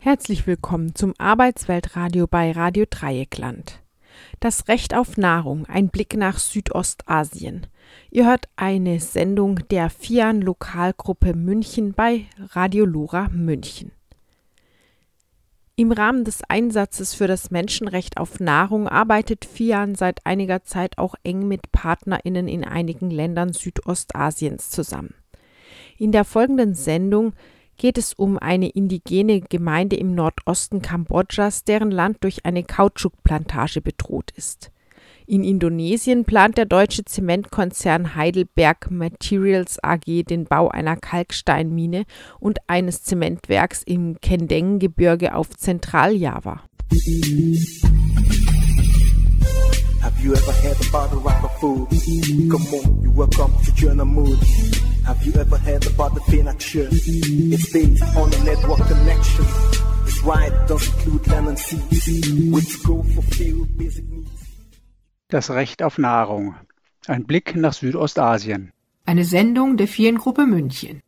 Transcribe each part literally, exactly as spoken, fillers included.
Herzlich willkommen zum Arbeitsweltradio bei Radio Dreieckland. Das Recht auf Nahrung, ein Blick nach Südostasien. Ihr hört eine Sendung der FIAN Lokalgruppe München bei Radio Lora München. Im Rahmen des Einsatzes für das Menschenrecht auf Nahrung arbeitet FIAN seit einiger Zeit auch eng mit PartnerInnen in einigen Ländern Südostasiens zusammen. In der folgenden Sendung geht es um eine indigene Gemeinde im Nordosten Kambodschas, deren Land durch eine Kautschukplantage bedroht ist. In Indonesien plant der deutsche Zementkonzern Heidelberg Materials A G den Bau einer Kalksteinmine und eines Zementwerks im Kendeng-Gebirge auf Zentraljava. Have you ever had a bottle of food? Come on, you welcome to Journal Mood. Have you ever heard about the Finaction? It's based on a network connection. It's right, does include land and sea. Which go fulfill basic needs. Das Recht auf Nahrung. Ein Blick nach Südostasien. Eine Sendung der FIAN-Gruppe München.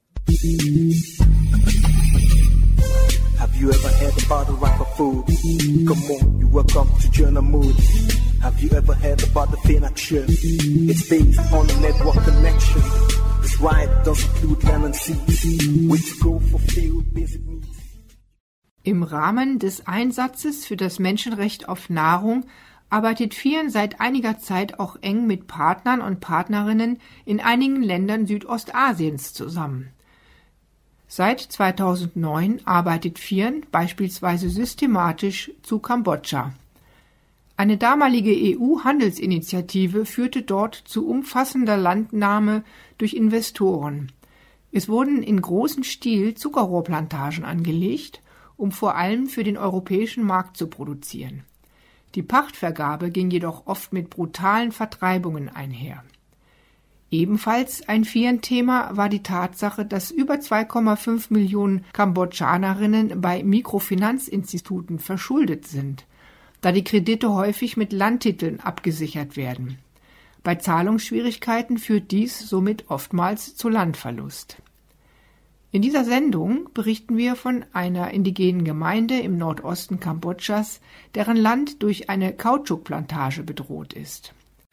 Have you ever had a bottle of food? Come on, you welcome to Journal Mood. Have you ever heard about the Finaction? It's based on a network connection. It's right, does include land and sea. Which go fulfill basic needs. Im Rahmen des Einsatzes für das Menschenrecht auf Nahrung arbeitet FIAN seit einiger Zeit auch eng mit Partnern und Partnerinnen in einigen Ländern Südostasiens zusammen. Seit zweitausendneun arbeitet FIAN beispielsweise systematisch zu Kambodscha. Eine damalige E U-Handelsinitiative führte dort zu umfassender Landnahme durch Investoren. Es wurden in großem Stil Zuckerrohrplantagen angelegt, um vor allem für den europäischen Markt zu produzieren. Die Pachtvergabe ging jedoch oft mit brutalen Vertreibungen einher. Ebenfalls ein FIAN-Thema war die Tatsache, dass über zwei Komma fünf Millionen Kambodschanerinnen bei Mikrofinanzinstituten verschuldet sind, da die Kredite häufig mit Landtiteln abgesichert werden. Bei Zahlungsschwierigkeiten führt dies somit oftmals zu Landverlust. In dieser Sendung berichten wir von einer indigenen Gemeinde im Nordosten Kambodschas, deren Land durch eine Kautschukplantage bedroht ist.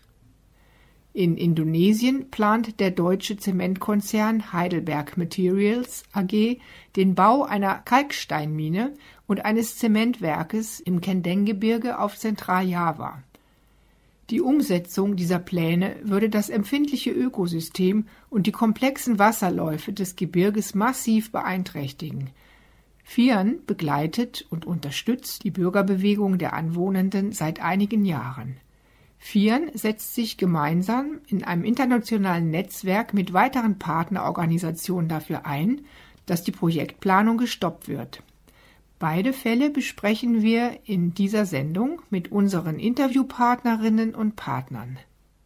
In Indonesien plant der deutsche Zementkonzern Heidelberg Materials A G den Bau einer Kalksteinmine und eines Zementwerkes im Kendeng-Gebirge auf Zentraljava. Die Umsetzung dieser Pläne würde das empfindliche Ökosystem und die komplexen Wasserläufe des Gebirges massiv beeinträchtigen. FIAN begleitet und unterstützt die Bürgerbewegung der Anwohnenden seit einigen Jahren. FIAN setzt sich gemeinsam in einem internationalen Netzwerk mit weiteren Partnerorganisationen dafür ein, dass die Projektplanung gestoppt wird. Beide Fälle besprechen wir in dieser Sendung mit unseren Interviewpartnerinnen und Partnern.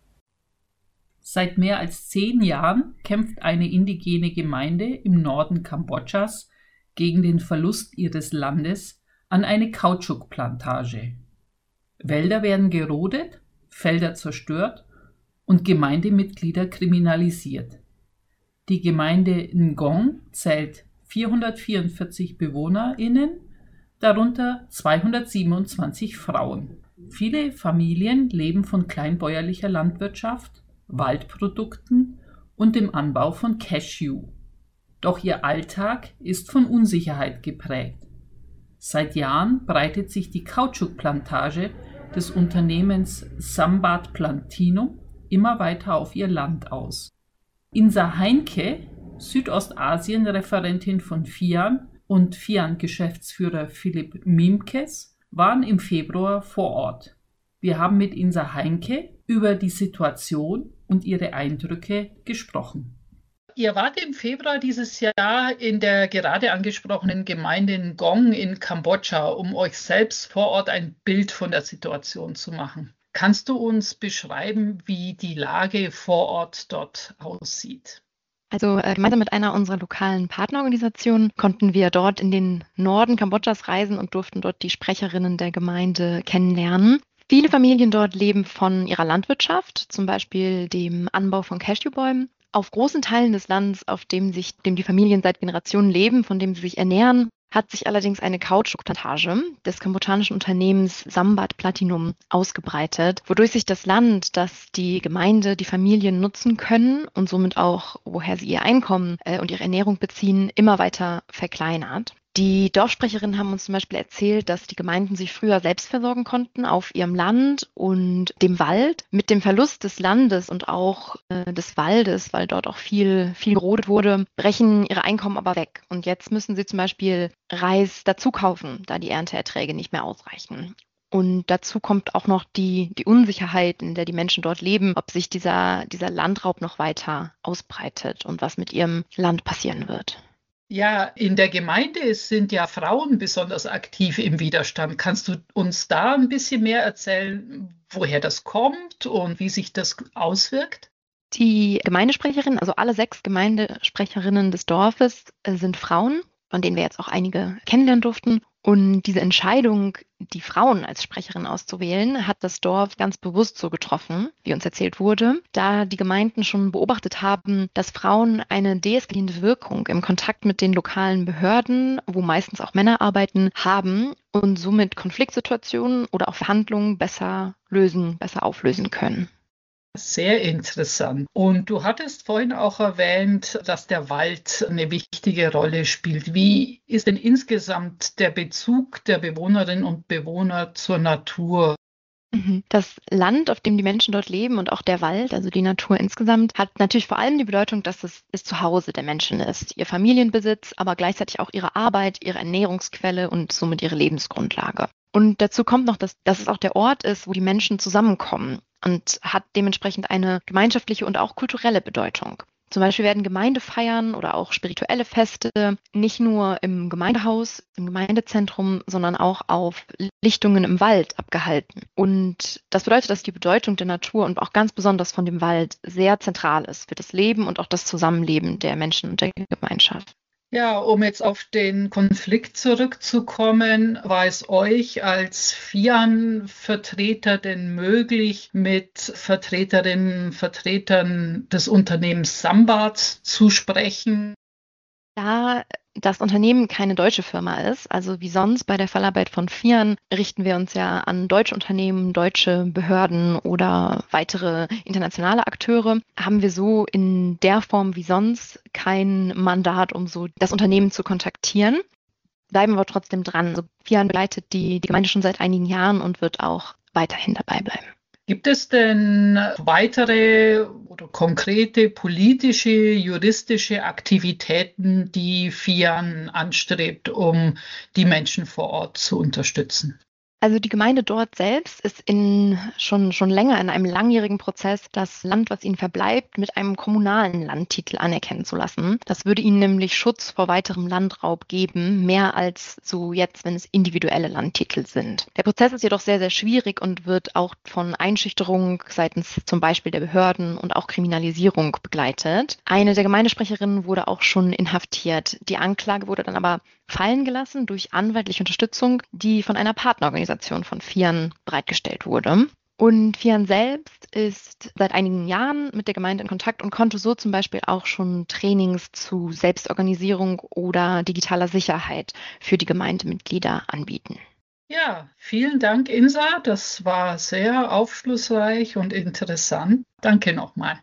Seit mehr als zehn Jahren kämpft eine indigene Gemeinde im Norden Kambodschas gegen den Verlust ihres Landes an eine Kautschukplantage. Wälder werden gerodet, Felder zerstört und Gemeindemitglieder kriminalisiert. Die Gemeinde Ngong zählt vierhundertvierundvierzig BewohnerInnen, darunter zweihundertsiebenundzwanzig Frauen. Viele Familien leben von kleinbäuerlicher Landwirtschaft, Waldprodukten und dem Anbau von Cashew. Doch ihr Alltag ist von Unsicherheit geprägt. Seit Jahren breitet sich die Kautschukplantage des Unternehmens Sambat Platinum immer weiter auf ihr Land aus. Insa Heinke, Südostasien-Referentin von FIAN und FIAN-Geschäftsführer Philipp Miemkes waren im Februar vor Ort. Wir haben mit Insa Heinke über die Situation und ihre Eindrücke gesprochen. Ihr wart im Februar dieses Jahr in der gerade angesprochenen Gemeinde Ngong in Kambodscha, um euch selbst vor Ort ein Bild von der Situation zu machen. Kannst du uns beschreiben, wie die Lage vor Ort dort aussieht? Also äh, gemeinsam mit einer unserer lokalen Partnerorganisationen konnten wir dort in den Norden Kambodschas reisen und durften dort die Sprecherinnen der Gemeinde kennenlernen. Viele Familien dort leben von ihrer Landwirtschaft, zum Beispiel dem Anbau von Cashewbäumen. Auf großen Teilen des Landes, auf dem sich, dem die Familien seit Generationen leben, von dem sie sich ernähren, hat sich allerdings eine Kautschukplantage des kambodschanischen Unternehmens Sambat Platinum ausgebreitet, wodurch sich das Land, das die Gemeinde, die Familien nutzen können und somit auch, woher sie ihr Einkommen äh, und ihre Ernährung beziehen, immer weiter verkleinert. Die Dorfsprecherinnen haben uns zum Beispiel erzählt, dass die Gemeinden sich früher selbst versorgen konnten auf ihrem Land und dem Wald. Mit dem Verlust des Landes und auch äh, des Waldes, weil dort auch viel, viel gerodet wurde, brechen ihre Einkommen aber weg. Und jetzt müssen sie zum Beispiel Reis dazu kaufen, da die Ernteerträge nicht mehr ausreichen. Und dazu kommt auch noch die, die Unsicherheit, in der die Menschen dort leben, ob sich dieser, dieser Landraub noch weiter ausbreitet und was mit ihrem Land passieren wird. Ja, in der Gemeinde sind ja Frauen besonders aktiv im Widerstand. Kannst du uns da ein bisschen mehr erzählen, woher das kommt und wie sich das auswirkt? Die Gemeindesprecherinnen, also alle sechs Gemeindesprecherinnen des Dorfes, sind Frauen, von denen wir jetzt auch einige kennenlernen durften. Und diese Entscheidung, die Frauen als Sprecherin auszuwählen, hat das Dorf ganz bewusst so getroffen, wie uns erzählt wurde, da die Gemeinden schon beobachtet haben, dass Frauen eine deeskalierende Wirkung im Kontakt mit den lokalen Behörden, wo meistens auch Männer arbeiten, haben und somit Konfliktsituationen oder auch Verhandlungen besser lösen, besser auflösen können. Sehr interessant. Und du hattest vorhin auch erwähnt, dass der Wald eine wichtige Rolle spielt. Wie ist denn insgesamt der Bezug der Bewohnerinnen und Bewohner zur Natur? Das Land, auf dem die Menschen dort leben und auch der Wald, also die Natur insgesamt, hat natürlich vor allem die Bedeutung, dass es das Zuhause der Menschen ist. Ihr Familienbesitz, aber gleichzeitig auch ihre Arbeit, ihre Ernährungsquelle und somit ihre Lebensgrundlage. Und dazu kommt noch, dass, dass es auch der Ort ist, wo die Menschen zusammenkommen und hat dementsprechend eine gemeinschaftliche und auch kulturelle Bedeutung. Zum Beispiel werden Gemeindefeiern oder auch spirituelle Feste nicht nur im Gemeindehaus, im Gemeindezentrum, sondern auch auf Lichtungen im Wald abgehalten. Und das bedeutet, dass die Bedeutung der Natur und auch ganz besonders von dem Wald sehr zentral ist für das Leben und auch das Zusammenleben der Menschen und der Gemeinschaft. Ja, um jetzt auf den Konflikt zurückzukommen, war es euch als Fian-Vertreter denn möglich, mit Vertreterinnen und Vertretern des Unternehmens Sambat zu sprechen? Da das Unternehmen keine deutsche Firma ist, also wie sonst bei der Fallarbeit von Fian, richten wir uns ja an deutsche Unternehmen, deutsche Behörden oder weitere internationale Akteure, haben wir so in der Form wie sonst kein Mandat, um so das Unternehmen zu kontaktieren. Bleiben wir trotzdem dran. Also Fian begleitet die, die Gemeinde schon seit einigen Jahren und wird auch weiterhin dabei bleiben. Gibt es denn weitere oder konkrete politische, juristische Aktivitäten, die Fian anstrebt, um die Menschen vor Ort zu unterstützen? Also die Gemeinde dort selbst ist in, schon, schon länger in einem langjährigen Prozess, das Land, was ihnen verbleibt, mit einem kommunalen Landtitel anerkennen zu lassen. Das würde ihnen nämlich Schutz vor weiterem Landraub geben, mehr als so jetzt, wenn es individuelle Landtitel sind. Der Prozess ist jedoch sehr, sehr schwierig und wird auch von Einschüchterung seitens zum Beispiel der Behörden und auch Kriminalisierung begleitet. Eine der Gemeindesprecherinnen wurde auch schon inhaftiert. Die Anklage wurde dann aber fallen gelassen durch anwaltliche Unterstützung, die von einer Partnerorganisation von Fian bereitgestellt wurde. Und Fian selbst ist seit einigen Jahren mit der Gemeinde in Kontakt und konnte so zum Beispiel auch schon Trainings zu Selbstorganisierung oder digitaler Sicherheit für die Gemeindemitglieder anbieten. Ja, vielen Dank, Insa. Das war sehr aufschlussreich und interessant. Danke nochmal.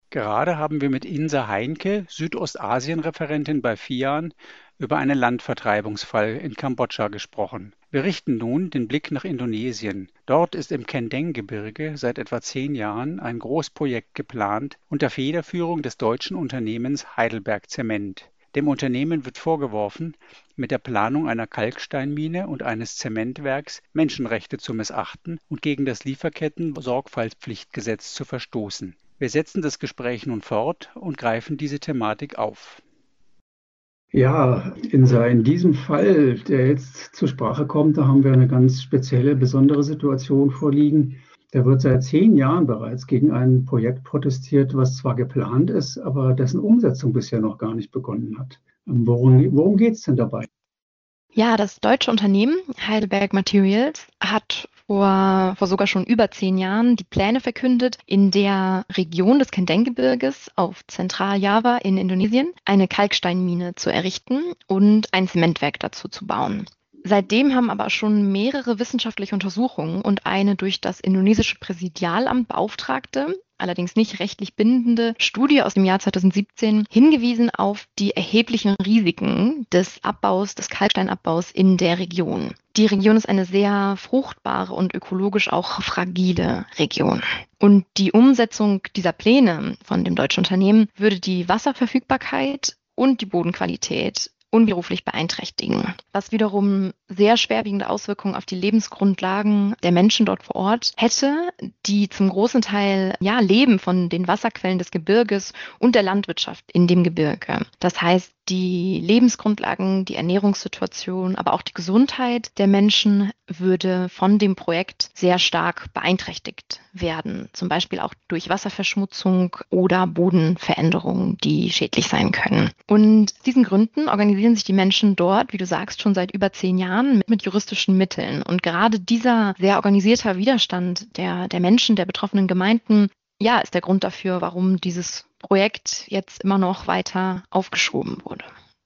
Gerade haben wir mit Insa Heinke, Südostasien-Referentin bei FIAN, über einen Landvertreibungsfall in Kambodscha gesprochen. Wir richten nun den Blick nach Indonesien. Dort ist im Kendeng-Gebirge seit etwa zehn Jahren ein Großprojekt geplant unter Federführung des deutschen Unternehmens Heidelberg Zement. Dem Unternehmen wird vorgeworfen, mit der Planung einer Kalksteinmine und eines Zementwerks Menschenrechte zu missachten und gegen das Lieferketten-Sorgfaltspflichtgesetz zu verstoßen. Wir setzen das Gespräch nun fort und greifen diese Thematik auf. Ja, Insa, in diesem Fall, der jetzt zur Sprache kommt, da haben wir eine ganz spezielle, besondere Situation vorliegen. Da wird seit zehn Jahren bereits gegen ein Projekt protestiert, was zwar geplant ist, aber dessen Umsetzung bisher noch gar nicht begonnen hat. Worum, worum geht es denn dabei? Ja, das deutsche Unternehmen Heidelberg Materials hat vor, vor sogar schon über zehn Jahren die Pläne verkündet, in der Region des Kendeng-Gebirges auf Zentraljava in Indonesien eine Kalksteinmine zu errichten und ein Zementwerk dazu zu bauen. Seitdem haben aber schon mehrere wissenschaftliche Untersuchungen und eine durch das indonesische Präsidialamt beauftragte, allerdings nicht rechtlich bindende Studie aus dem Jahr zweitausendsiebzehn hingewiesen auf die erheblichen Risiken des Abbaus, des Kalksteinabbaus in der Region. Die Region ist eine sehr fruchtbare und ökologisch auch fragile Region. Und die Umsetzung dieser Pläne von dem deutschen Unternehmen würde die Wasserverfügbarkeit und die Bodenqualität unwiderruflich beeinträchtigen, was wiederum sehr schwerwiegende Auswirkungen auf die Lebensgrundlagen der Menschen dort vor Ort hätte, die zum großen Teil ja leben von den Wasserquellen des Gebirges und der Landwirtschaft in dem Gebirge. Das heißt, die Lebensgrundlagen, die Ernährungssituation, aber auch die Gesundheit der Menschen würde von dem Projekt sehr stark beeinträchtigt werden. Zum Beispiel auch durch Wasserverschmutzung oder Bodenveränderungen, die schädlich sein können. Und aus diesen Gründen organisieren sich die Menschen dort, wie du sagst, schon seit über zehn Jahren mit, mit juristischen Mitteln. Und gerade dieser sehr organisierte Widerstand der, der Menschen, der betroffenen Gemeinden, ja, ist der Grund dafür, warum dieses Projekt jetzt immer noch weiter aufgeschoben wurde.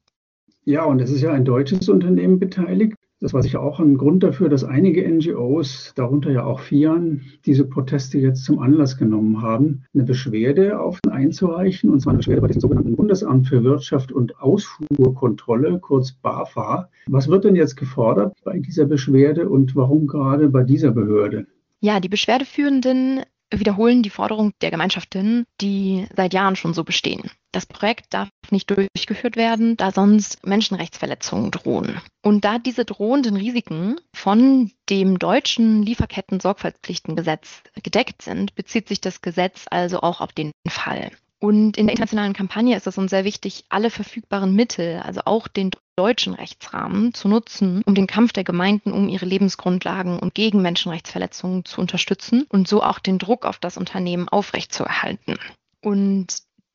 Ja, und es ist ja ein deutsches Unternehmen beteiligt. Das war sicher auch ein Grund dafür, dass einige N G Os, darunter ja auch FIAN, diese Proteste jetzt zum Anlass genommen haben, eine Beschwerde auf einzureichen, und zwar eine Beschwerde bei dem sogenannten Bundesamt für Wirtschaft und Ausfuhrkontrolle, kurz BAFA. Was wird denn jetzt gefordert bei dieser Beschwerde und warum gerade bei dieser Behörde? Ja, die Beschwerdeführenden wiederholen die Forderung der Gemeinschaften, die seit Jahren schon so bestehen. Das Projekt darf nicht durchgeführt werden, da sonst Menschenrechtsverletzungen drohen. Und da diese drohenden Risiken von dem deutschen Lieferketten-Sorgfaltspflichtengesetz gedeckt sind, bezieht sich das Gesetz also auch auf den Fall. Und in der internationalen Kampagne ist es uns sehr wichtig, alle verfügbaren Mittel, also auch den deutschen Rechtsrahmen, zu nutzen, um den Kampf der Gemeinden um ihre Lebensgrundlagen und gegen Menschenrechtsverletzungen zu unterstützen und so auch den Druck auf das Unternehmen aufrechtzuerhalten. Und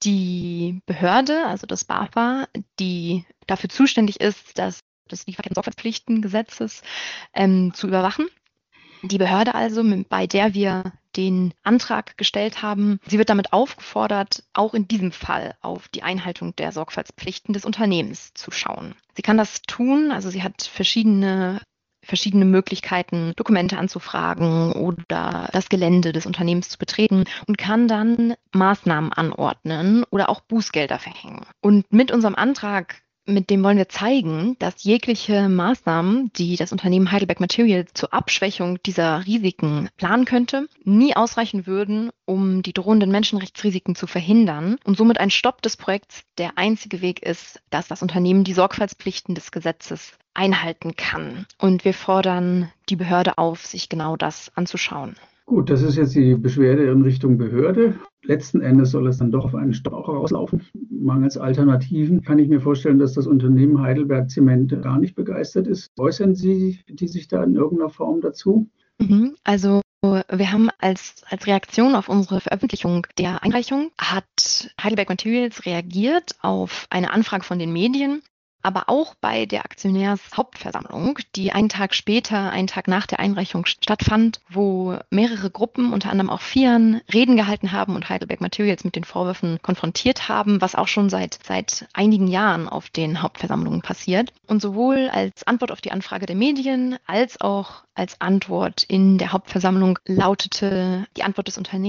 die Behörde, also das BAFA, die dafür zuständig ist, das, das Lieferketten-Sorgfaltspflichtengesetzes ähm, zu überwachen. Die Behörde also, bei der wir den Antrag gestellt haben, sie wird damit aufgefordert, auch in diesem Fall auf die Einhaltung der Sorgfaltspflichten des Unternehmens zu schauen. Sie kann das tun, also sie hat verschiedene verschiedene Möglichkeiten, Dokumente anzufragen oder das Gelände des Unternehmens zu betreten und kann dann Maßnahmen anordnen oder auch Bußgelder verhängen. Und mit unserem Antrag, mit dem wollen wir zeigen, dass jegliche Maßnahmen, die das Unternehmen Heidelberg Materials zur Abschwächung dieser Risiken planen könnte, nie ausreichen würden, um die drohenden Menschenrechtsrisiken zu verhindern und somit ein Stopp des Projekts der einzige Weg ist, dass das Unternehmen die Sorgfaltspflichten des Gesetzes einhalten kann. Und wir fordern die Behörde auf, sich genau das anzuschauen. Gut, das ist jetzt die Beschwerde in Richtung Behörde. Letzten Endes soll es dann doch auf einen Stopp rauslaufen. Mangels Alternativen kann ich mir vorstellen, dass das Unternehmen Heidelberg Zement gar nicht begeistert ist. Äußern Sie die sich da in irgendeiner Form dazu? Also wir haben als, als Reaktion auf unsere Veröffentlichung der Einreichung, hat Heidelberg Materials reagiert auf eine Anfrage von den Medien, aber auch bei der Aktionärshauptversammlung, die einen Tag später, einen Tag nach der Einreichung stattfand, wo mehrere Gruppen, unter anderem auch FIAN, Reden gehalten haben und Heidelberg Materials mit den Vorwürfen konfrontiert haben, was auch schon seit, seit einigen Jahren auf den Hauptversammlungen passiert. Und sowohl als Antwort auf die Anfrage der Medien als auch als Antwort in der Hauptversammlung lautete die Antwort des Unternehmens: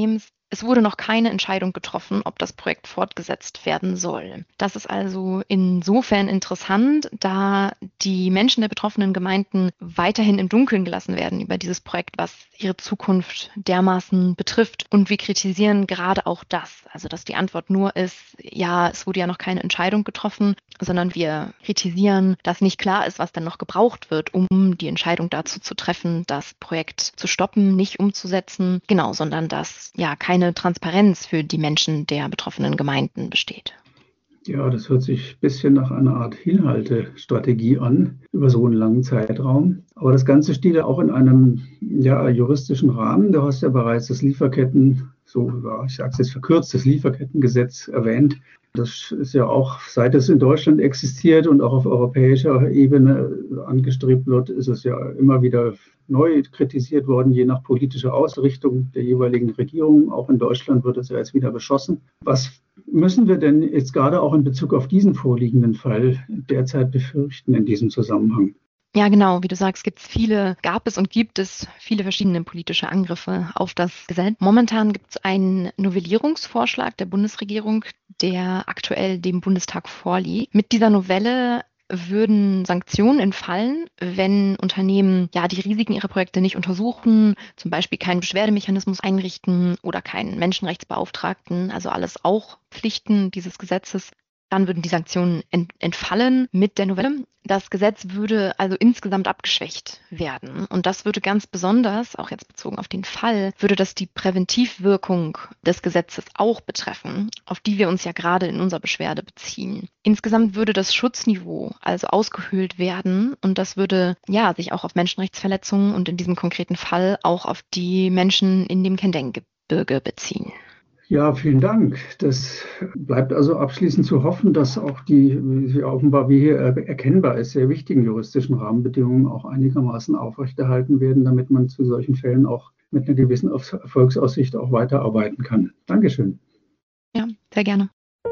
Es wurde noch keine Entscheidung getroffen, ob das Projekt fortgesetzt werden soll. Das ist also insofern interessant, da die Menschen der betroffenen Gemeinden weiterhin im Dunkeln gelassen werden über dieses Projekt, was ihre Zukunft dermaßen betrifft. Und wir kritisieren gerade auch das, also dass die Antwort nur ist, ja, es wurde ja noch keine Entscheidung getroffen, sondern wir kritisieren, dass nicht klar ist, was denn noch gebraucht wird, um die Entscheidung dazu zu treffen, das Projekt zu stoppen, nicht umzusetzen, genau, sondern dass ja keine Transparenz für die Menschen der betroffenen Gemeinden besteht. Ja, das hört sich ein bisschen nach einer Art Hinhaltestrategie an, über so einen langen Zeitraum. Aber das Ganze steht ja auch in einem ja, juristischen Rahmen. Du hast ja bereits das Lieferketten, so ich sage es jetzt verkürzt, das Lieferkettengesetz erwähnt. Das ist ja auch, seit es in Deutschland existiert und auch auf europäischer Ebene angestrebt wird, ist es ja immer wieder neu kritisiert worden, je nach politischer Ausrichtung der jeweiligen Regierung. Auch in Deutschland wird es ja jetzt wieder beschossen. Was müssen wir denn jetzt gerade auch in Bezug auf diesen vorliegenden Fall derzeit befürchten in diesem Zusammenhang? Ja, genau. Wie du sagst, gibt es viele, gab es und gibt es viele verschiedene politische Angriffe auf das Gesetz. Momentan gibt es einen Novellierungsvorschlag der Bundesregierung, der aktuell dem Bundestag vorliegt. Mit dieser Novelle würden Sanktionen entfallen, wenn Unternehmen ja die Risiken ihrer Projekte nicht untersuchen, zum Beispiel keinen Beschwerdemechanismus einrichten oder keinen Menschenrechtsbeauftragten, also alles auch Pflichten dieses Gesetzes. Dann würden die Sanktionen ent- entfallen mit der Novelle. Das Gesetz würde also insgesamt abgeschwächt werden. Und das würde ganz besonders, auch jetzt bezogen auf den Fall, würde das die Präventivwirkung des Gesetzes auch betreffen, auf die wir uns ja gerade in unserer Beschwerde beziehen. Insgesamt würde das Schutzniveau also ausgehöhlt werden und das würde ja sich auch auf Menschenrechtsverletzungen und in diesem konkreten Fall auch auf die Menschen in dem Kendeng-Gebirge beziehen. Ja, vielen Dank. Das bleibt also abschließend zu hoffen, dass auch die, wie offenbar wie hier erkennbar ist, sehr wichtigen juristischen Rahmenbedingungen auch einigermaßen aufrechterhalten werden, damit man zu solchen Fällen auch mit einer gewissen Erfolgsaussicht auch weiterarbeiten kann. Dankeschön. Ja, sehr gerne.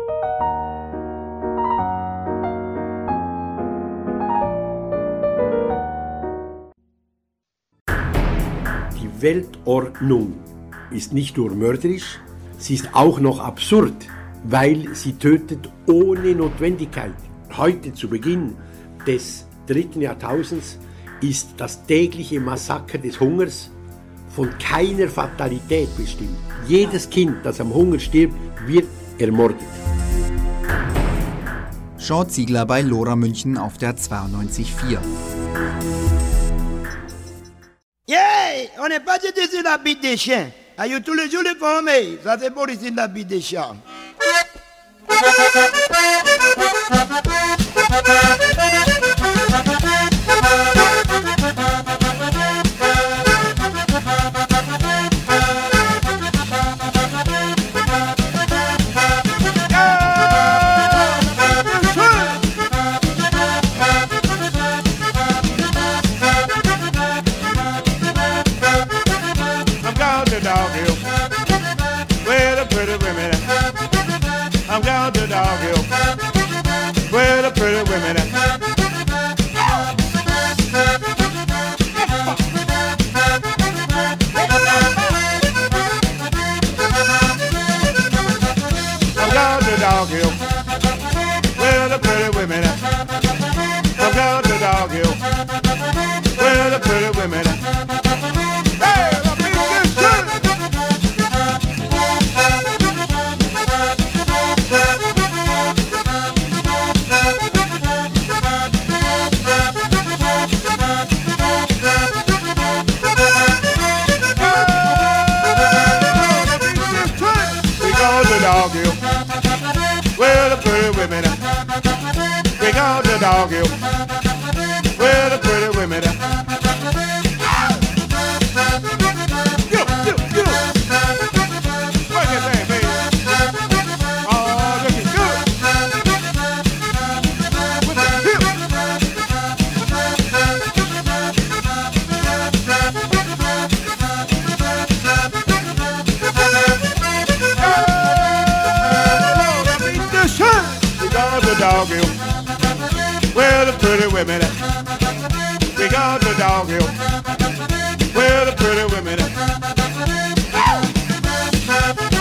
Die Weltordnung ist nicht nur mörderisch, sie ist auch noch absurd, weil sie tötet ohne Notwendigkeit. Heute zu Beginn des dritten Jahrtausends ist das tägliche Massaker des Hungers von keiner Fatalität bestimmt. Jedes Kind, das am Hunger stirbt, wird ermordet. Sean Ziegler bei Lora München auf der zweiundneunzig Komma vier. Yeah, on n'est pas jeté sur la bite des chiens. Aïe, tous les jours les formés, ça c'est pour ici la bite des chiens. I'm down to Dog Hill, where the pretty women at. I'm down to Dog Hill, where the pretty women at. I'm down to Dog Hill, where the pretty women at. Hey, the music is good. Dog Hill, where the pretty women at. We go to Dog Hill, where the pretty women at. Get up, get up, get up. Work that thing, baby. Oh, looking good. With the hip. Dog Hill, where the pretty women at. We go to Dog Hill, where the pretty women at.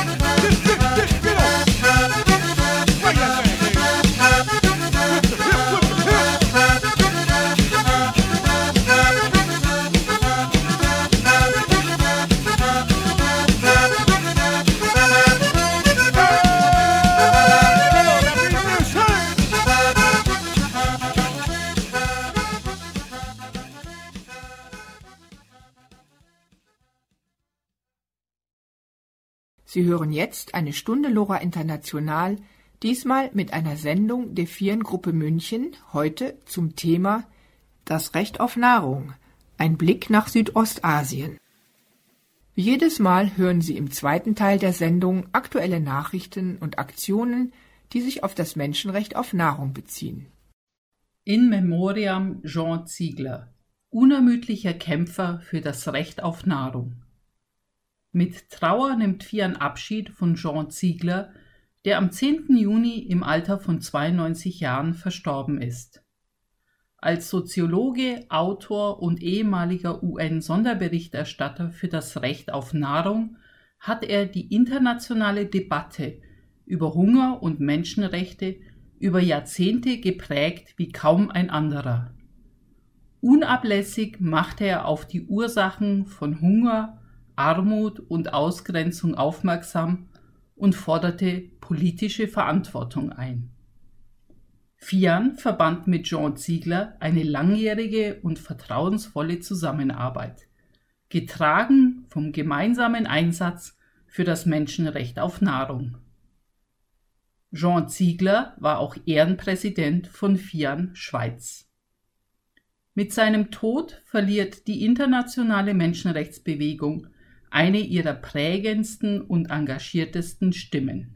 Sie hören jetzt eine Stunde Lora International, diesmal mit einer Sendung der Vieren-Gruppe München, heute zum Thema Das Recht auf Nahrung, ein Blick nach Südostasien. Wie jedes Mal hören Sie im zweiten Teil der Sendung aktuelle Nachrichten und Aktionen, die sich auf das Menschenrecht auf Nahrung beziehen. In Memoriam Jean Ziegler, unermüdlicher Kämpfer für das Recht auf Nahrung. Mit Trauer nimmt Fian Abschied von Jean Ziegler, der am zehnten Juni im Alter von zweiundneunzig Jahren verstorben ist. Als Soziologe, Autor und ehemaliger U N-Sonderberichterstatter für das Recht auf Nahrung hat er die internationale Debatte über Hunger und Menschenrechte über Jahrzehnte geprägt wie kaum ein anderer. Unablässig machte er auf die Ursachen von Hunger, Armut und Ausgrenzung aufmerksam und forderte politische Verantwortung ein. Fian verband mit Jean Ziegler eine langjährige und vertrauensvolle Zusammenarbeit, getragen vom gemeinsamen Einsatz für das Menschenrecht auf Nahrung. Jean Ziegler war auch Ehrenpräsident von Fian Schweiz. Mit seinem Tod verliert die internationale Menschenrechtsbewegung eine ihrer prägendsten und engagiertesten Stimmen.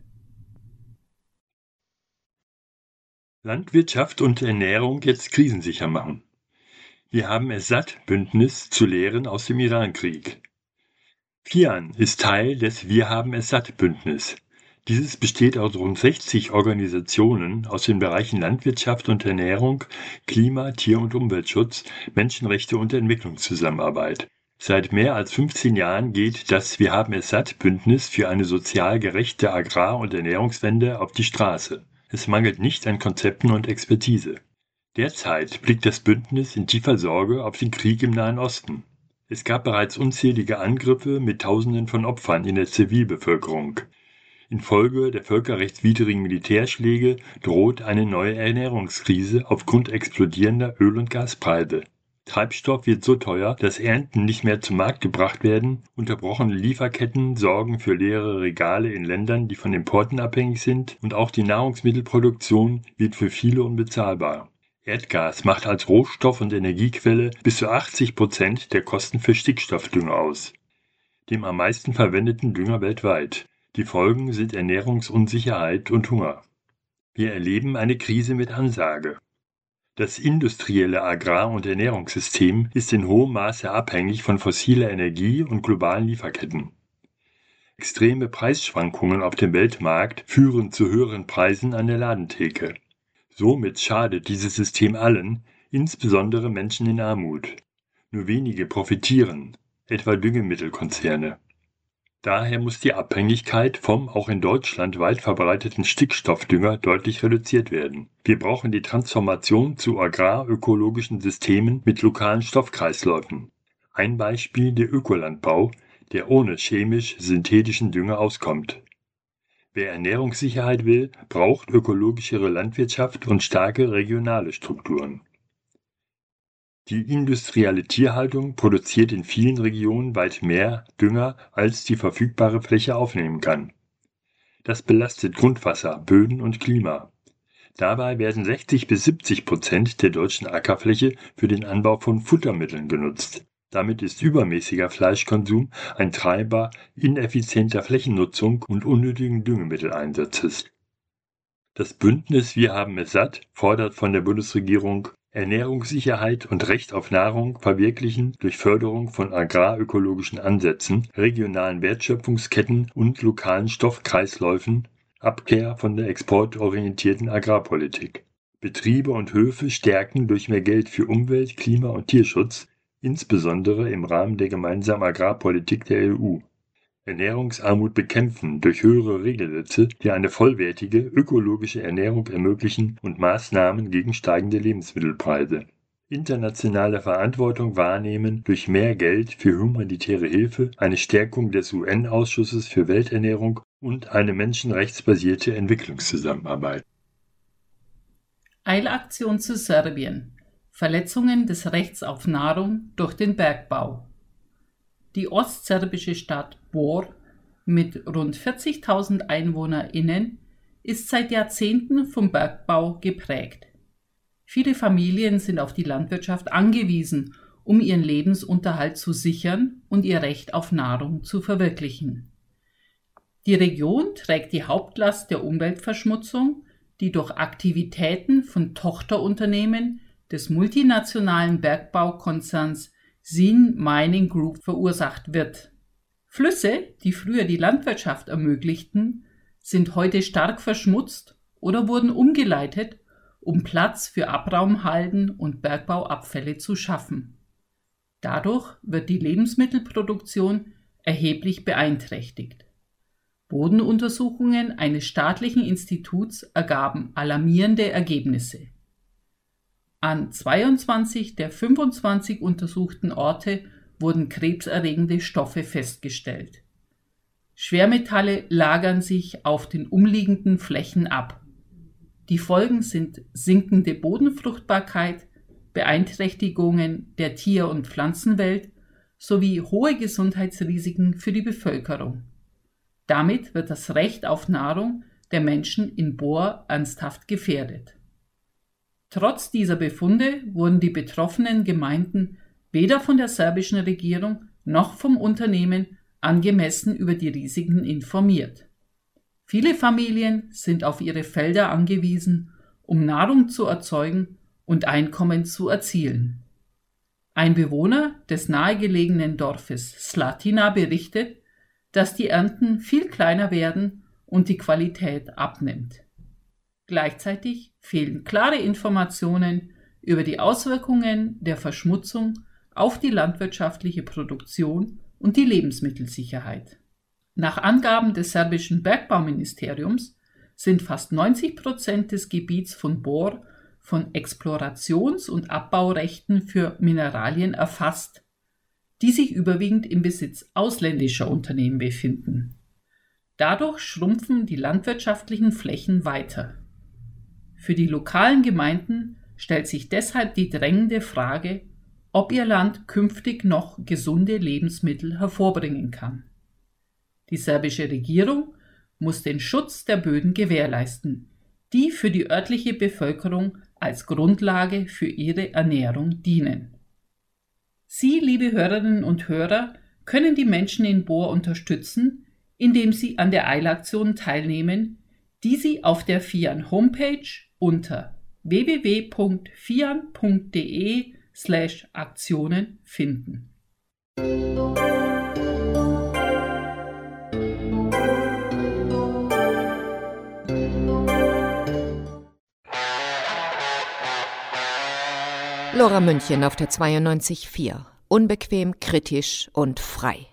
Landwirtschaft und Ernährung jetzt krisensicher machen. Wir haben es satt, Bündnis zu Lehren aus dem Irankrieg. Fian ist Teil des Wir haben es satt Bündnis. Dieses besteht aus rund sechzig Organisationen aus den Bereichen Landwirtschaft und Ernährung, Klima-, Tier- und Umweltschutz, Menschenrechte und Entwicklungszusammenarbeit. Seit mehr als fünfzehn Jahren geht das Wir haben es satt Bündnis für eine sozial gerechte Agrar- und Ernährungswende auf die Straße. Es mangelt nicht an Konzepten und Expertise. Derzeit blickt das Bündnis in tiefer Sorge auf den Krieg im Nahen Osten. Es gab bereits unzählige Angriffe mit Tausenden von Opfern in der Zivilbevölkerung. Infolge der völkerrechtswidrigen Militärschläge droht eine neue Ernährungskrise aufgrund explodierender Öl- und Gaspreise. Treibstoff wird so teuer, dass Ernten nicht mehr zum Markt gebracht werden, unterbrochene Lieferketten sorgen für leere Regale in Ländern, die von Importen abhängig sind, und auch die Nahrungsmittelproduktion wird für viele unbezahlbar. Erdgas macht als Rohstoff und Energiequelle bis zu achtzig Prozent der Kosten für Stickstoffdünger aus, dem am meisten verwendeten Dünger weltweit. Die Folgen sind Ernährungsunsicherheit und Hunger. Wir erleben eine Krise mit Ansage. Das industrielle Agrar- und Ernährungssystem ist in hohem Maße abhängig von fossiler Energie und globalen Lieferketten. Extreme Preisschwankungen auf dem Weltmarkt führen zu höheren Preisen an der Ladentheke. Somit schadet dieses System allen, insbesondere Menschen in Armut. Nur wenige profitieren, etwa Düngemittelkonzerne. Daher muss die Abhängigkeit vom auch in Deutschland weit verbreiteten Stickstoffdünger deutlich reduziert werden. Wir brauchen die Transformation zu agrarökologischen Systemen mit lokalen Stoffkreisläufen. Ein Beispiel der Ökolandbau, der ohne chemisch-synthetischen Dünger auskommt. Wer Ernährungssicherheit will, braucht ökologischere Landwirtschaft und starke regionale Strukturen. Die industrielle Tierhaltung produziert in vielen Regionen weit mehr Dünger, als die verfügbare Fläche aufnehmen kann. Das belastet Grundwasser, Böden und Klima. Dabei werden sechzig bis siebzig Prozent der deutschen Ackerfläche für den Anbau von Futtermitteln genutzt. Damit ist übermäßiger Fleischkonsum ein Treiber ineffizienter Flächennutzung und unnötigen Düngemitteleinsatzes. Das Bündnis Wir haben es satt fordert von der Bundesregierung, Ernährungssicherheit und Recht auf Nahrung verwirklichen durch Förderung von agrarökologischen Ansätzen, regionalen Wertschöpfungsketten und lokalen Stoffkreisläufen, Abkehr von der exportorientierten Agrarpolitik. Betriebe und Höfe stärken durch mehr Geld für Umwelt, Klima und Tierschutz, insbesondere im Rahmen der gemeinsamen Agrarpolitik der E U. Ernährungsarmut bekämpfen durch höhere Regelsätze, die eine vollwertige ökologische Ernährung ermöglichen und Maßnahmen gegen steigende Lebensmittelpreise. Internationale Verantwortung wahrnehmen durch mehr Geld für humanitäre Hilfe, eine Stärkung des U N-Ausschusses für Welternährung und eine menschenrechtsbasierte Entwicklungszusammenarbeit. Eilaktion zu Serbien. Verletzungen des Rechts auf Nahrung durch den Bergbau. Die ostserbische Stadt Bor mit rund vierzigtausend EinwohnerInnen ist seit Jahrzehnten vom Bergbau geprägt. Viele Familien sind auf die Landwirtschaft angewiesen, um ihren Lebensunterhalt zu sichern und ihr Recht auf Nahrung zu verwirklichen. Die Region trägt die Hauptlast der Umweltverschmutzung, die durch Aktivitäten von Tochterunternehmen des multinationalen Bergbaukonzerns Sin Mining Group verursacht wird. Flüsse, die früher die Landwirtschaft ermöglichten, sind heute stark verschmutzt oder wurden umgeleitet, um Platz für Abraumhalden und Bergbauabfälle zu schaffen. Dadurch wird die Lebensmittelproduktion erheblich beeinträchtigt. Bodenuntersuchungen eines staatlichen Instituts ergaben alarmierende Ergebnisse. An zweiundzwanzig der fünfundzwanzig untersuchten Orte wurden krebserregende Stoffe festgestellt. Schwermetalle lagern sich auf den umliegenden Flächen ab. Die Folgen sind sinkende Bodenfruchtbarkeit, Beeinträchtigungen der Tier- und Pflanzenwelt sowie hohe Gesundheitsrisiken für die Bevölkerung. Damit wird das Recht auf Nahrung der Menschen in Bor ernsthaft gefährdet. Trotz dieser Befunde wurden die betroffenen Gemeinden weder von der serbischen Regierung noch vom Unternehmen angemessen über die Risiken informiert. Viele Familien sind auf ihre Felder angewiesen, um Nahrung zu erzeugen und Einkommen zu erzielen. Ein Bewohner des nahegelegenen Dorfes Slatina berichtet, dass die Ernten viel kleiner werden und die Qualität abnimmt. Gleichzeitig fehlen klare Informationen über die Auswirkungen der Verschmutzung auf die landwirtschaftliche Produktion und die Lebensmittelsicherheit. Nach Angaben des serbischen Bergbauministeriums sind fast neunzig Prozent des Gebiets von Bor von Explorations- und Abbaurechten für Mineralien erfasst, die sich überwiegend im Besitz ausländischer Unternehmen befinden. Dadurch schrumpfen die landwirtschaftlichen Flächen weiter. Für die lokalen Gemeinden stellt sich deshalb die drängende Frage, ob ihr Land künftig noch gesunde Lebensmittel hervorbringen kann. Die serbische Regierung muss den Schutz der Böden gewährleisten, die für die örtliche Bevölkerung als Grundlage für ihre Ernährung dienen. Sie, liebe Hörerinnen und Hörer, können die Menschen in Bor unterstützen, indem Sie an der Eilaktion teilnehmen, die Sie auf der Fian Homepage unter w w w punkt fian punkt de slash Aktionen finden. Lora München auf der zweiundneunzig Komma vier. Unbequem, kritisch und frei.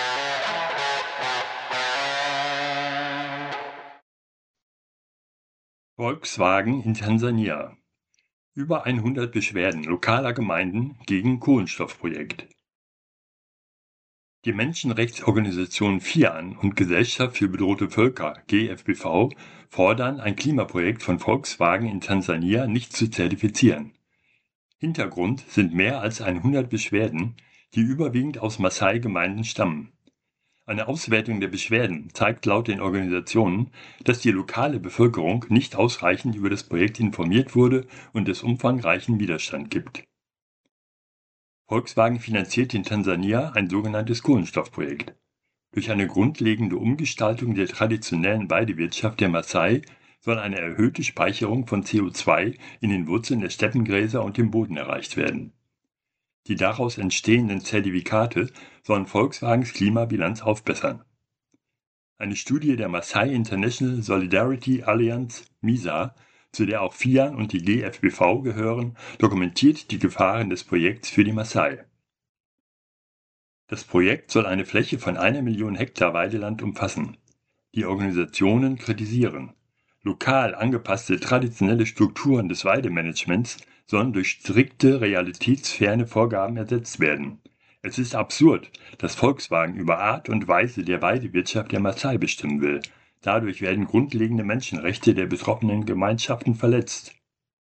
Volkswagen in Tansania. Über hundert Beschwerden lokaler Gemeinden gegen Kohlenstoffprojekt. Die Menschenrechtsorganisation FIAN und Gesellschaft für bedrohte Völker G f B V fordern, ein Klimaprojekt von Volkswagen in Tansania nicht zu zertifizieren. Hintergrund sind mehr als hundert Beschwerden, die überwiegend aus Maasai-Gemeinden stammen. Eine Auswertung der Beschwerden zeigt laut den Organisationen, dass die lokale Bevölkerung nicht ausreichend über das Projekt informiert wurde und es umfangreichen Widerstand gibt. Volkswagen finanziert in Tansania ein sogenanntes Kohlenstoffprojekt. Durch eine grundlegende Umgestaltung der traditionellen Weidewirtschaft der Maasai soll eine erhöhte Speicherung von C O zwei in den Wurzeln der Steppengräser und dem Boden erreicht werden. Die daraus entstehenden Zertifikate sollen Volkswagens Klimabilanz aufbessern. Eine Studie der Maasai International Solidarity Alliance (M I S A), zu der auch FIAN und die G f B V gehören, dokumentiert die Gefahren des Projekts für die Maasai. Das Projekt soll eine Fläche von einer Million Hektar Weideland umfassen. Die Organisationen kritisieren: Lokal angepasste traditionelle Strukturen des Weidemanagements sollen durch strikte, realitätsferne Vorgaben ersetzt werden. Es ist absurd, dass Volkswagen über Art und Weise der Weidewirtschaft der Maasai bestimmen will. Dadurch werden grundlegende Menschenrechte der betroffenen Gemeinschaften verletzt.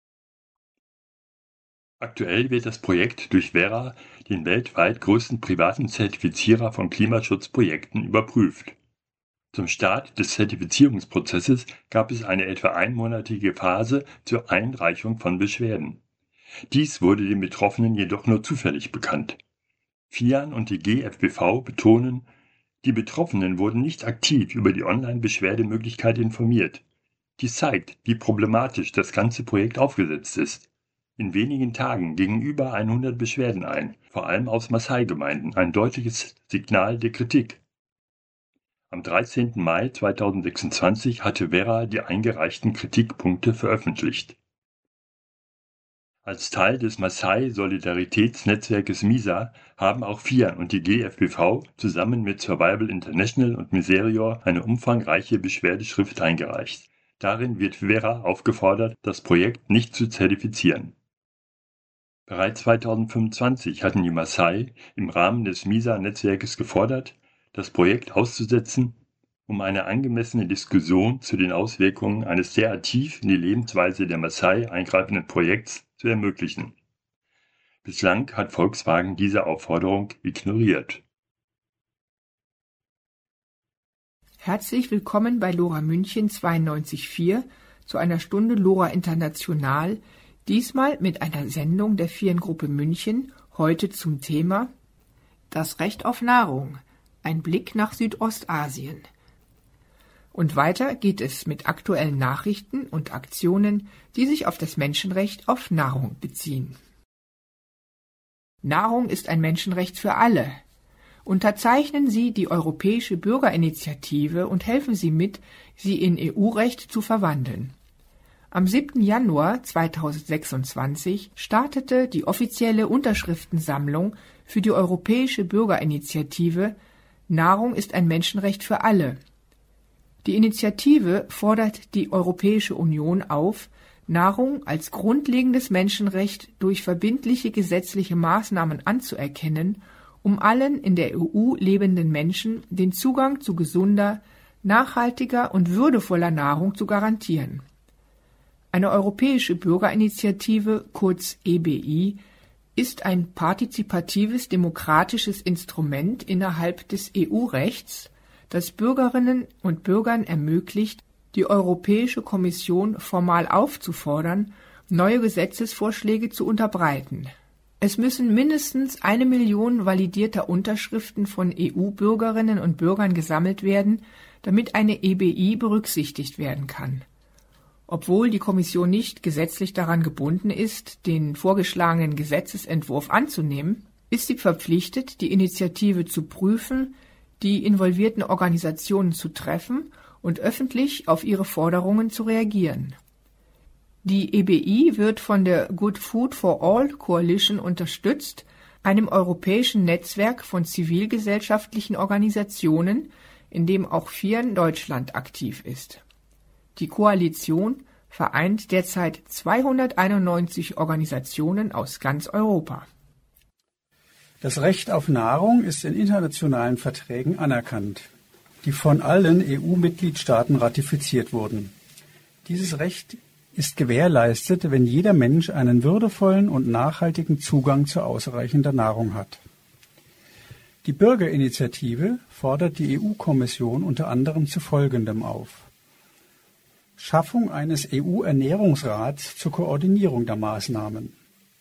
Aktuell wird das Projekt durch Verra, den weltweit größten privaten Zertifizierer von Klimaschutzprojekten, überprüft. Zum Start des Zertifizierungsprozesses gab es eine etwa einmonatige Phase zur Einreichung von Beschwerden. Dies wurde den Betroffenen jedoch nur zufällig bekannt. FIAN und die G F B V betonen, die Betroffenen wurden nicht aktiv über die Online-Beschwerdemöglichkeit informiert. Dies zeigt, wie problematisch das ganze Projekt aufgesetzt ist. In wenigen Tagen gingen über hundert Beschwerden ein, vor allem aus Maasai-Gemeinden, ein deutliches Signal der Kritik. Am dreizehnten Mai zweitausendsechsundzwanzig hatte Vera die eingereichten Kritikpunkte veröffentlicht. Als Teil des Maasai-Solidaritätsnetzwerkes MISA haben auch FIAN und die G F B V zusammen mit Survival International und Miserior eine umfangreiche Beschwerdeschrift eingereicht. Darin wird Vera aufgefordert, das Projekt nicht zu zertifizieren. Bereits zweitausendfünfundzwanzig hatten die Maasai im Rahmen des MISA-Netzwerkes gefordert, das Projekt auszusetzen, um eine angemessene Diskussion zu den Auswirkungen eines derart tief in die Lebensweise der Maasai eingreifenden Projekts zu ermöglichen. Bislang hat Volkswagen diese Aufforderung ignoriert. Herzlich willkommen bei LoRa München zweiundneunzig Komma vier zu einer Stunde LoRa International, diesmal mit einer Sendung der FIAN-Gruppe München, heute zum Thema Das Recht auf Nahrung, ein Blick nach Südostasien. Und weiter geht es mit aktuellen Nachrichten und Aktionen, die sich auf das Menschenrecht auf Nahrung beziehen. Nahrung ist ein Menschenrecht für alle. Unterzeichnen Sie die Europäische Bürgerinitiative und helfen Sie mit, sie in E U-Recht zu verwandeln. Am siebten Januar zweitausendsechsundzwanzig startete die offizielle Unterschriftensammlung für die Europäische Bürgerinitiative Nahrung ist ein Menschenrecht für alle. Die Initiative fordert die Europäische Union auf, Nahrung als grundlegendes Menschenrecht durch verbindliche gesetzliche Maßnahmen anzuerkennen, um allen in der E U lebenden Menschen den Zugang zu gesunder, nachhaltiger und würdevoller Nahrung zu garantieren. Eine europäische Bürgerinitiative, kurz E B I, ist ein partizipatives demokratisches Instrument innerhalb des E U-Rechts, das Bürgerinnen und Bürgern ermöglicht, die Europäische Kommission formal aufzufordern, neue Gesetzesvorschläge zu unterbreiten. Es müssen mindestens eine Million validierter Unterschriften von E U-Bürgerinnen und Bürgern gesammelt werden, damit eine E B I berücksichtigt werden kann. Obwohl die Kommission nicht gesetzlich daran gebunden ist, den vorgeschlagenen Gesetzesentwurf anzunehmen, ist sie verpflichtet, die Initiative zu prüfen, die involvierten Organisationen zu treffen und öffentlich auf ihre Forderungen zu reagieren. Die E B I wird von der Good Food for All Coalition unterstützt, einem europäischen Netzwerk von zivilgesellschaftlichen Organisationen, in dem auch FIAN Deutschland aktiv ist. Die Koalition vereint derzeit zweihunderteinundneunzig Organisationen aus ganz Europa. Das Recht auf Nahrung ist in internationalen Verträgen anerkannt, die von allen E U-Mitgliedstaaten ratifiziert wurden. Dieses Recht ist gewährleistet, wenn jeder Mensch einen würdevollen und nachhaltigen Zugang zu ausreichender Nahrung hat. Die Bürgerinitiative fordert die E U-Kommission unter anderem zu Folgendem auf: Schaffung eines E U-Ernährungsrats zur Koordinierung der Maßnahmen.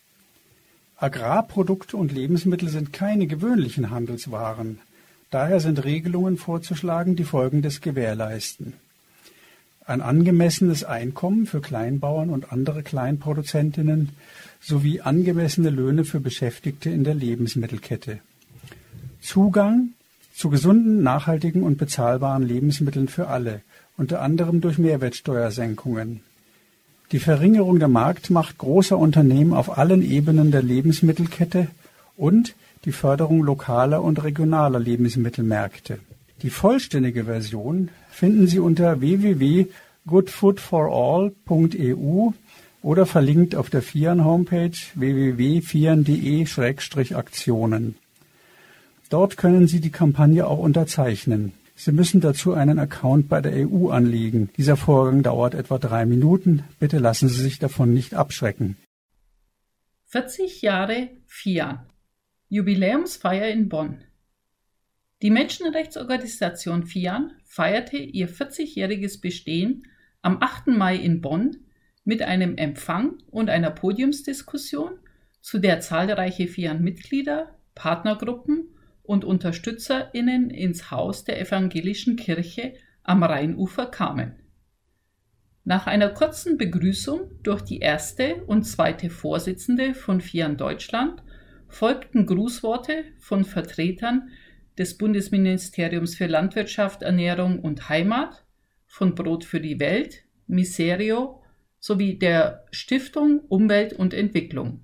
Agrarprodukte und Lebensmittel sind keine gewöhnlichen Handelswaren. Daher sind Regelungen vorzuschlagen, die Folgendes gewährleisten: Ein angemessenes Einkommen für Kleinbauern und andere Kleinproduzentinnen sowie angemessene Löhne für Beschäftigte in der Lebensmittelkette. Zugang zu gesunden, nachhaltigen und bezahlbaren Lebensmitteln für alle, unter anderem durch Mehrwertsteuersenkungen. Die Verringerung der Marktmacht großer Unternehmen auf allen Ebenen der Lebensmittelkette und die Förderung lokaler und regionaler Lebensmittelmärkte. Die vollständige Version finden Sie unter w w w punkt good food for all punkt e u oder verlinkt auf der FIAN-Homepage w w w punkt fian punkt de Schrägstrich Aktionen. Dort können Sie die Kampagne auch unterzeichnen. Sie müssen dazu einen Account bei der E U anlegen. Dieser Vorgang dauert etwa drei Minuten. Bitte lassen Sie sich davon nicht abschrecken. vierzig Jahre FIAN. Jubiläumsfeier in Bonn. Die Menschenrechtsorganisation FIAN feierte ihr vierzigjähriges Bestehen am achten Mai in Bonn mit einem Empfang und einer Podiumsdiskussion, zu der zahlreiche FIAN-Mitglieder, Partnergruppen und UnterstützerInnen ins Haus der Evangelischen Kirche am Rheinufer kamen. Nach einer kurzen Begrüßung durch die erste und zweite Vorsitzende von FIAN Deutschland folgten Grußworte von Vertretern des Bundesministeriums für Landwirtschaft, Ernährung und Heimat, von Brot für die Welt, Miserio sowie der Stiftung Umwelt und Entwicklung.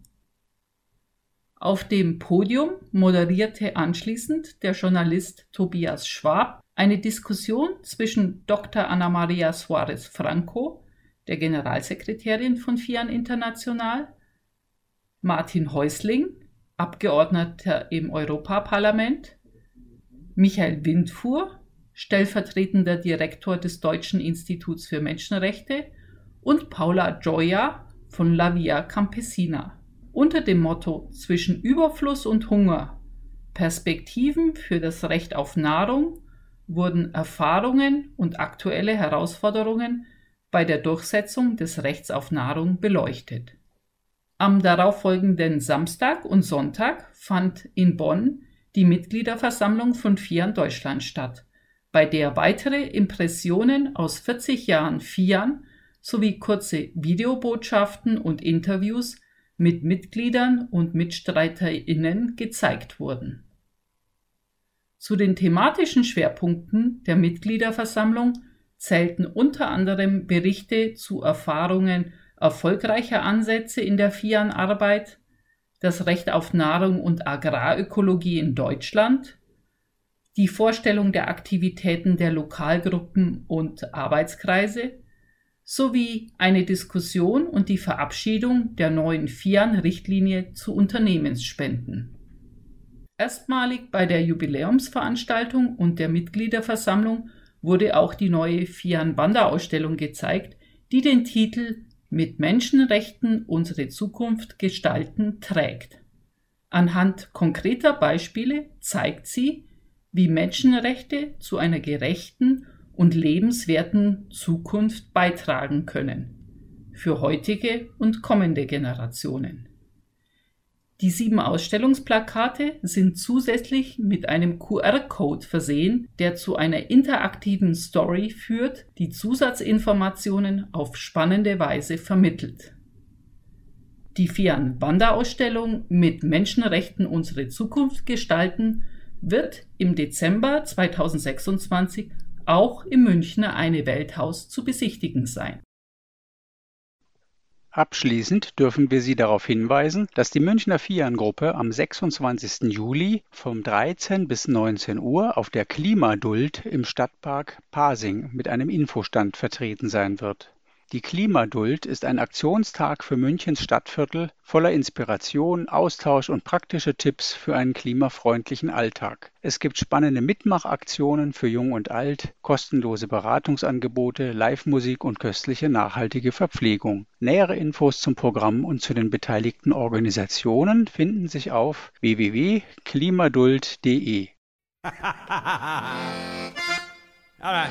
Auf dem Podium moderierte anschließend der Journalist Tobias Schwab eine Diskussion zwischen Doktor Ana Maria Suárez Franco, der Generalsekretärin von FIAN International, Martin Häusling, Abgeordneter im Europaparlament, Michael Windfuhr, stellvertretender Direktor des Deutschen Instituts für Menschenrechte, und Paula Gioia von La Via Campesina. Unter dem Motto „Zwischen Überfluss und Hunger – Perspektiven für das Recht auf Nahrung“ wurden Erfahrungen und aktuelle Herausforderungen bei der Durchsetzung des Rechts auf Nahrung beleuchtet. Am darauffolgenden Samstag und Sonntag fand in Bonn die Mitgliederversammlung von FIAN Deutschland statt, bei der weitere Impressionen aus vierzig Jahren FIAN sowie kurze Videobotschaften und Interviews mit Mitgliedern und MitstreiterInnen gezeigt wurden. Zu den thematischen Schwerpunkten der Mitgliederversammlung zählten unter anderem Berichte zu Erfahrungen erfolgreicher Ansätze in der FIAN-Arbeit, das Recht auf Nahrung und Agrarökologie in Deutschland, die Vorstellung der Aktivitäten der Lokalgruppen und Arbeitskreise sowie eine Diskussion und die Verabschiedung der neuen FIAN-Richtlinie zu Unternehmensspenden. Erstmalig bei der Jubiläumsveranstaltung und der Mitgliederversammlung wurde auch die neue FIAN-Wanderausstellung gezeigt, die den Titel „Mit Menschenrechten unsere Zukunft gestalten“ trägt. Anhand konkreter Beispiele zeigt sie, wie Menschenrechte zu einer gerechten und lebenswerten Zukunft beitragen können, für heutige und kommende Generationen. Die sieben Ausstellungsplakate sind zusätzlich mit einem Q R-Code versehen, der zu einer interaktiven Story führt, die Zusatzinformationen auf spannende Weise vermittelt. Die FIAN-Wanderausstellung „Mit Menschenrechten unsere Zukunft gestalten“ wird im Dezember zweitausendsechsundzwanzig auch im Münchner Eine Welthaus zu besichtigen sein. Abschließend dürfen wir Sie darauf hinweisen, dass die Münchner FIAN-Gruppe am sechsundzwanzigsten Juli vom dreizehn bis neunzehn Uhr auf der Klimaduld im Stadtpark Pasing mit einem Infostand vertreten sein wird. Die Klimaduld ist ein Aktionstag für Münchens Stadtviertel voller Inspiration, Austausch und praktische Tipps für einen klimafreundlichen Alltag. Es gibt spannende Mitmachaktionen für Jung und Alt, kostenlose Beratungsangebote, Live-Musik und köstliche nachhaltige Verpflegung. Nähere Infos zum Programm und zu den beteiligten Organisationen finden sich auf w w w punkt klimaduld punkt d e. All right.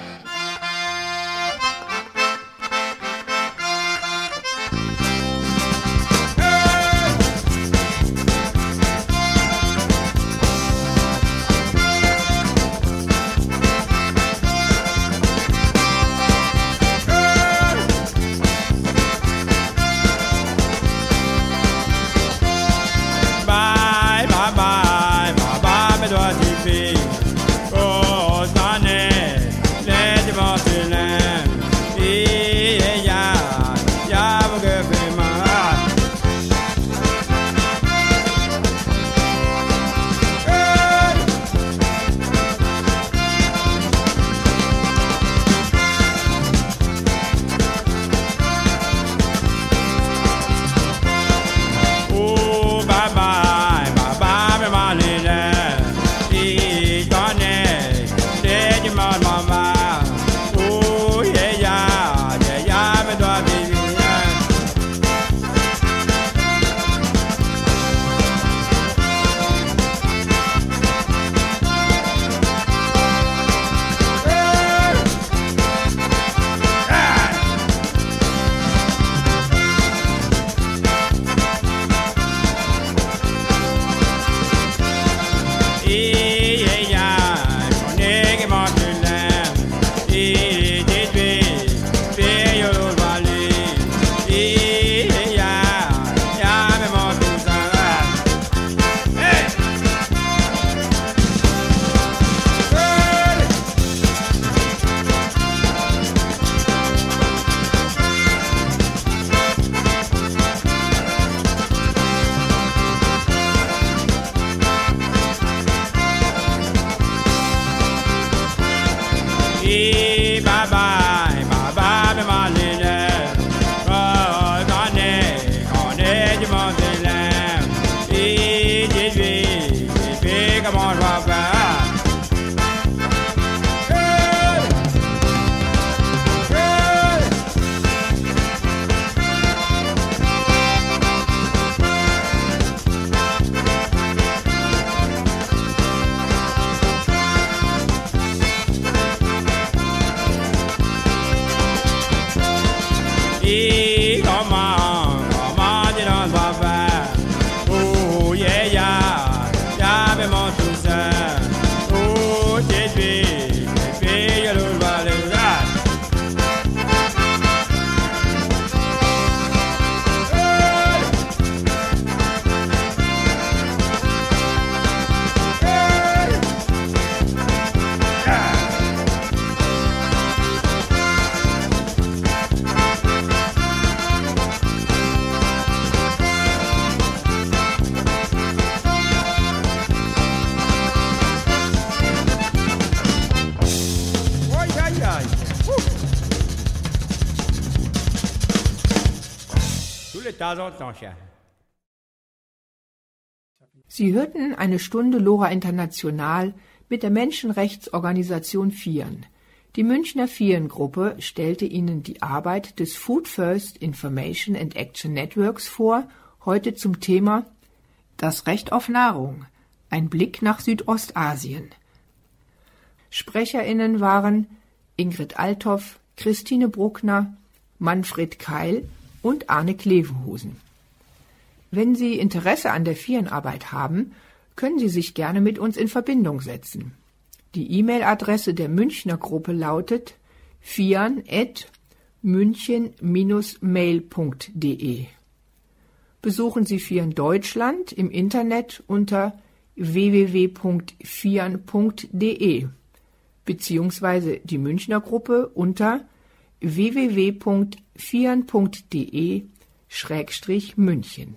Sie hörten eine Stunde Lora International mit der Menschenrechtsorganisation FIAN. Die Münchner FIAN-Gruppe stellte Ihnen die Arbeit des Food First Information and Action Networks vor, heute zum Thema Das Recht auf Nahrung, ein Blick nach Südostasien. SprecherInnen waren Ingrid Althoff, Christine Bruckner, Manfred Keil und Arne Klevenhusen. Wenn Sie Interesse an der FIAN-Arbeit haben, können Sie sich gerne mit uns in Verbindung setzen. Die E-Mail-Adresse der Münchner Gruppe lautet fian at münchen dash mail punkt de. Besuchen Sie FIAN Deutschland im Internet unter w w w punkt fian punkt de beziehungsweise die Münchner Gruppe unter w w w punkt fian punkt de schrägstrich München.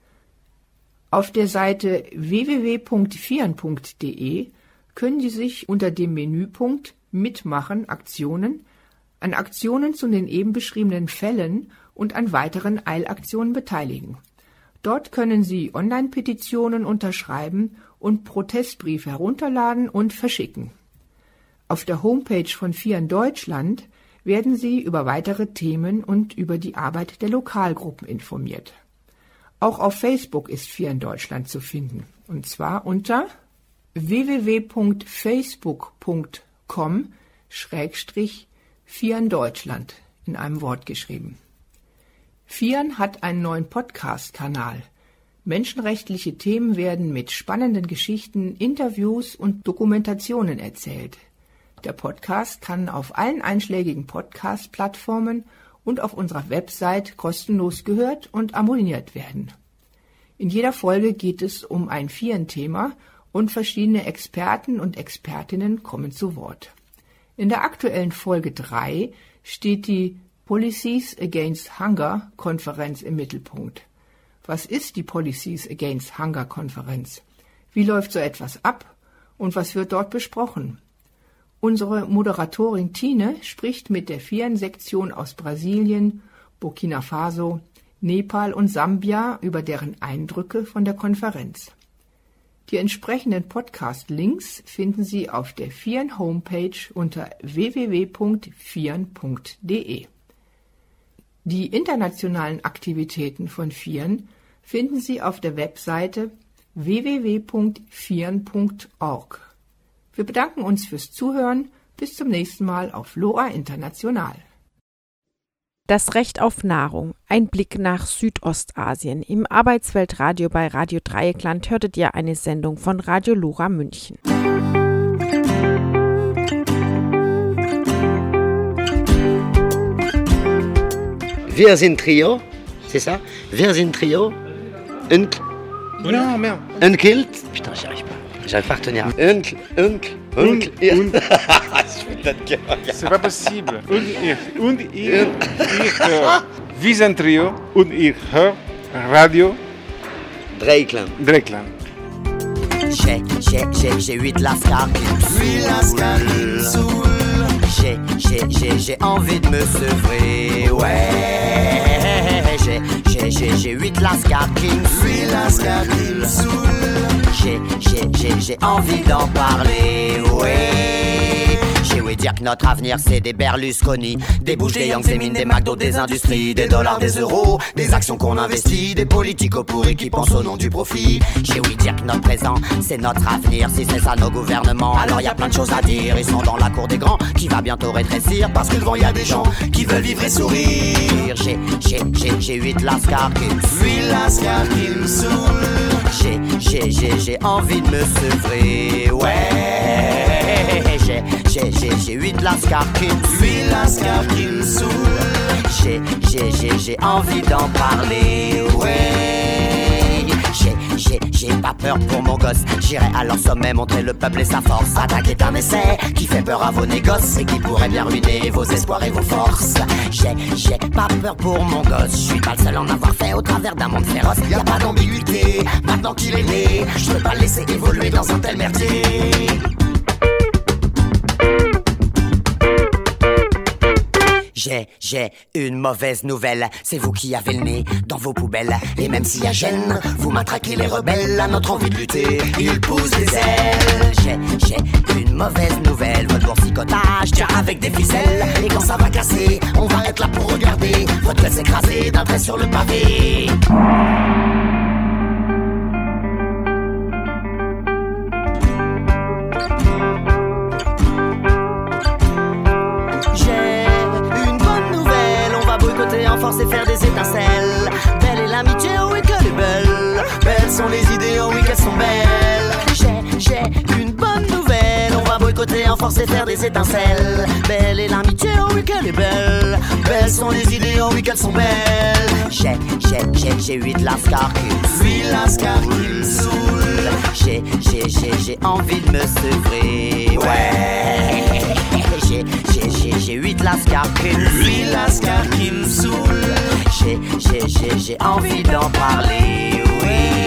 Auf der Seite w w w punkt fian punkt de können Sie sich unter dem Menüpunkt Mitmachen Aktionen an Aktionen zu den eben beschriebenen Fällen und an weiteren Eilaktionen beteiligen. Dort können Sie Online-Petitionen unterschreiben und Protestbriefe herunterladen und verschicken. Auf der Homepage von FIAN Deutschland werden Sie über weitere Themen und über die Arbeit der Lokalgruppen informiert. Auch auf Facebook ist FIAN Deutschland zu finden, und zwar unter w w w punkt facebook punkt com schrägstrich FIAN Deutschland in einem Wort geschrieben. FIAN hat einen neuen Podcast-Kanal. Menschenrechtliche Themen werden mit spannenden Geschichten, Interviews und Dokumentationen erzählt. Der Podcast kann auf allen einschlägigen Podcast-Plattformen und auf unserer Website kostenlos gehört und abonniert werden. In jeder Folge geht es um ein FIAN-Thema und verschiedene Experten und Expertinnen kommen zu Wort. In der aktuellen Folge drei steht die Policies Against Hunger Konferenz im Mittelpunkt. Was ist die Policies Against Hunger Konferenz? Wie läuft so etwas ab und was wird dort besprochen? Unsere Moderatorin Tine spricht mit der FIAN-Sektion aus Brasilien, Burkina Faso, Nepal und Sambia über deren Eindrücke von der Konferenz. Die entsprechenden Podcast-Links finden Sie auf der FIAN-Homepage unter w w w punkt fian punkt de. Die internationalen Aktivitäten von FIAN finden Sie auf der Webseite w w w punkt fian punkt org. Wir bedanken uns fürs Zuhören. Bis zum nächsten Mal auf Lora International. Das Recht auf Nahrung, ein Blick nach Südostasien. Im Arbeitsweltradio bei Radio Dreieckland hörtet ihr eine Sendung von Radio Lora München. Wir sind Trio, c'est ça? Wir sind Trio. Un... Non, merde. Un Kilt. Putain, j'y arrive pas. J'arrive pas à retenir. Un, un, un, C'est pas possible. Und ich, und ich, ich höre. Wir sind Trio und ich höre Radio Dreieckland. Dreieckland. J'ai, j'ai, j'ai, j'ai huit lascars qui me saoulent. Huit lascars qui me saoulent. J'ai, j'ai, j'ai, j'ai envie de me sevrer, ouais. J'ai, j'ai, j'ai, j'ai huit lascars qui me saoulent. Huit lascars qui me saoulent. J'ai, j'ai, j'ai, j'ai envie d'en parler, ouais. J'ai ouï dire que notre avenir c'est des Berlusconi, des Bush, des Young, des mines, des McDo, des industries, des dollars, des euros, des actions qu'on investit, des politiques pourris qui pensent au nom du profit. J'ai ouï dire que notre présent c'est notre avenir, si c'est ça nos gouvernements, alors y a plein de choses à dire. Ils sont dans la cour des grands qui va bientôt rétrécir, parce que devant y a des gens qui veulent vivre et sourire. J'ai, j'ai, j'ai, j'ai huit lascars qui me saoulent. Huit lascars qui me saoulent. J'ai, j'ai, j'ai, j'ai envie de me sevrer, ouais. J'ai, j'ai, j'ai, j'ai huit lascars qui me saoulent. Huit lascars qui me saoulent. J'ai, j'ai, j'ai, j'ai envie d'en parler, ouais. J'ai, j'ai, j'ai pas peur pour mon gosse. J'irai à leur sommet montrer le peuple et sa force. Attaque est un essai qui fait peur à vos négoces et qui pourrait bien ruiner vos espoirs et vos forces. J'ai, j'ai pas peur pour mon gosse. Je suis pas le seul à en avoir fait au travers d'un monde féroce. Y a pas d'ambiguïté, maintenant qu'il est né, je peux pas le laisser évoluer dans un tel merdier. J'ai, j'ai une mauvaise nouvelle, c'est vous qui avez le nez dans vos poubelles. Et même s'il y a gêne, vous matraquez les rebelles. À notre envie de lutter, ils poussent des ailes. J'ai, j'ai une mauvaise nouvelle, votre boursicotage tient avec des ficelles. Et quand ça va casser, on va être là pour regarder votre gueule s'écraser d'un trait sur le pavé. En force et faire des étincelles. Belle est l'amitié, oh oui qu'elle est belle. Belles sont les idées, oh oui qu'elles sont belles. J'ai, j'ai une bonne nouvelle. On va boycotter en force et faire des étincelles. Belle est l'amitié, oh oui qu'elle est belle. Belles sont les idées, oh oui qu'elles sont belles. J'ai, j'ai, j'ai, j'ai huit lascars qui me saoulent. Huit lascars qui me saoulent. J'ai, j'ai, j'ai, j'ai envie de me sevrer, ouais. J'ai, j'ai, j'ai, j'ai huit lascars qui me saoulent. Huit lascars qui me saoulent. J'ai, j'ai, j'ai, j'ai envie d'en parler, oui.